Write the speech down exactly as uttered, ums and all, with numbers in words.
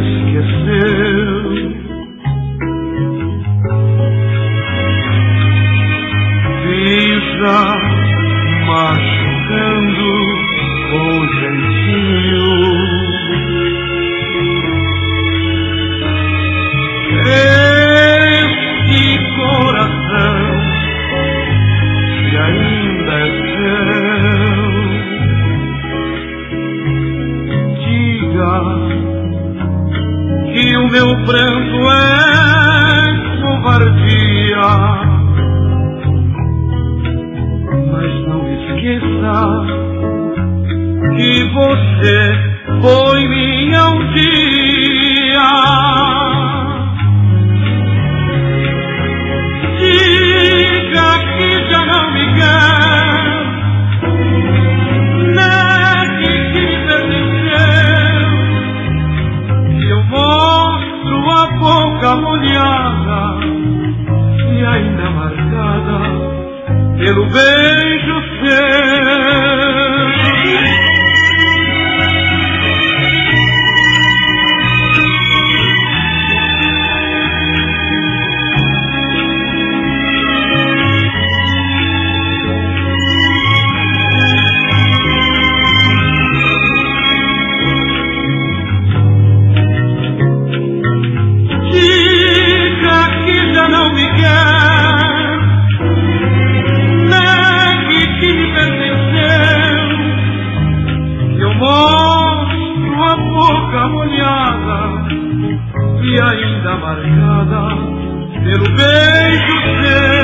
esqueceu. Visa machucando com jeitinho. Este coração que ainda é seu, diga que o meu pranto é covardia, mas não esqueça que você foi minha um dia. Diga que já não me quer, negue que me pertenceu, que eu mostro a boca molhada e ainda marcada pelo beijo seu. Molhada e ainda marcada pelo beijo seu.